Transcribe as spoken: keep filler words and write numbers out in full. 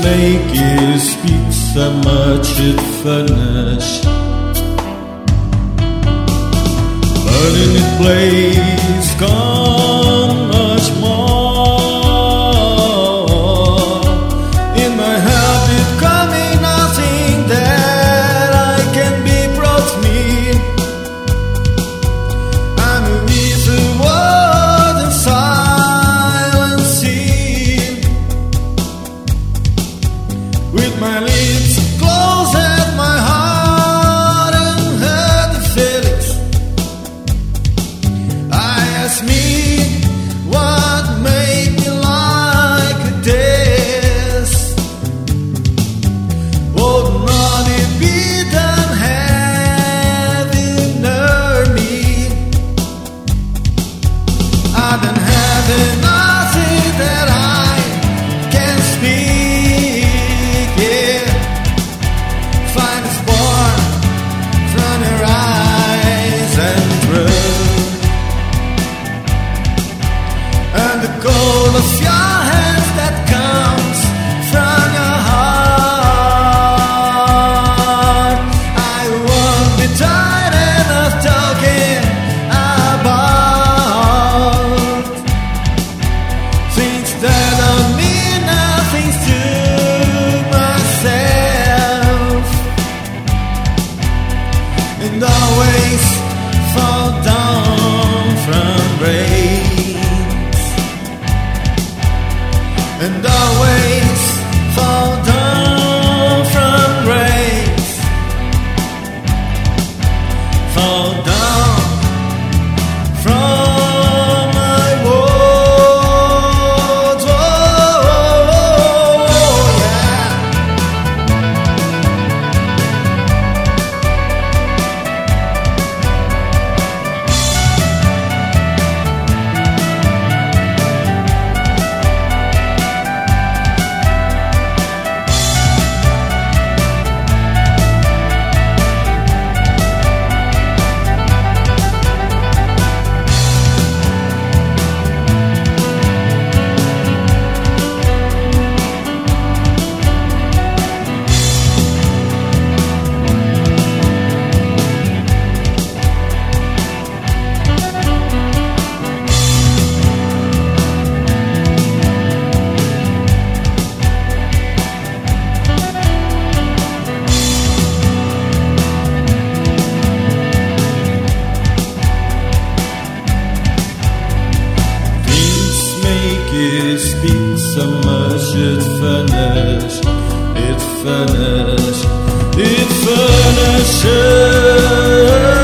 make you speak so much it finished. But in its place come much more. In my habit coming nothing that I can be brought me. I'm a little word and silence with my lips closed at my heart and heard the feelings. I ask me what made me like this. Would not it be done having heard me? I don't have nothing that I can speak. Yeah, find a spark from your eyes and through. And the cold of your hands that comes from your heart. I won't be tired of talking about things that don't mean nothing to myself, and always fall down from grace, and always fall down from grace, fall down from my words. Oh, yeah. You speak so much, it finished, it finished, it finishes.